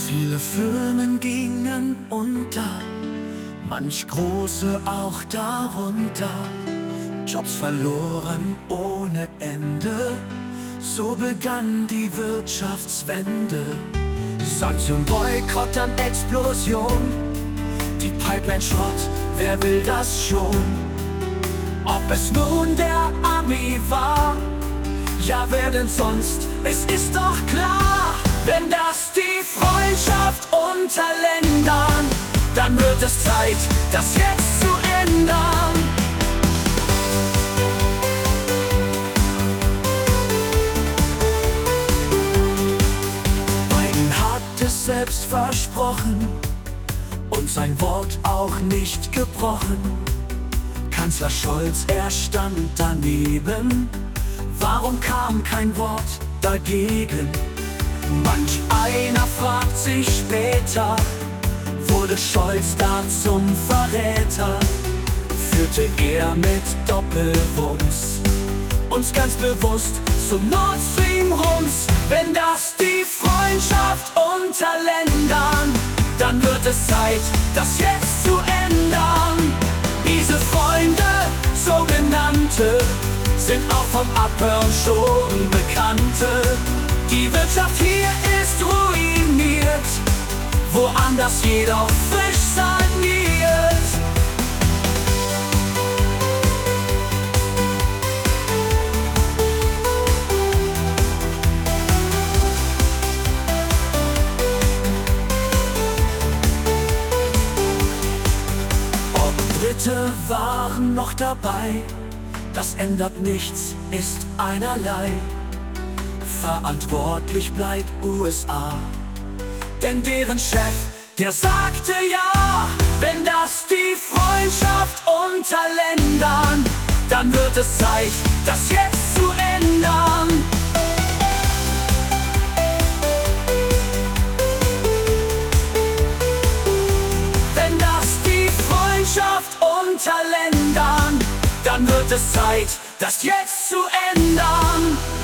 Viele Firmen gingen unter, manch große auch darunter. Jobs verloren ohne Ende, so begann die Wirtschaftswende. Sanktionen, Boykott, dann Explosion, die Pipeline Schrott, wer will das schon? Ob es nun der Army war, ja wer denn sonst? Es ist doch klar, wenn das die Freundschaft unter Ländern, dann wird es Zeit, das jetzt zu ändern. Biden hat es selbst versprochen und sein Wort auch nicht gebrochen. Kanzler Scholz, er stand daneben. Warum kam kein Wort dagegen? Manch einer fragt sich später, wurde Scholz da zum Verräter? Führte er mit Doppelwumms uns ganz bewusst zum Nord Stream Rums? Wenn das die Freundschaft unter Ländern, dann wird es Zeit, das jetzt zu ändern. Diese Freunde, sogenannte, sind auch vom Abhören schon Bekannte. Die Wirtschaft hier ist ruiniert, woanders jedoch frisch saniert. Ob Dritte waren noch dabei, das ändert nichts, ist einerlei. Verantwortlich bleibt USA, denn deren Chef, der sagte ja, wenn das die Freundschaft unter Ländern, dann wird es Zeit, das jetzt zu ändern. Wenn das die Freundschaft unter Ländern, dann wird es Zeit, das jetzt zu ändern.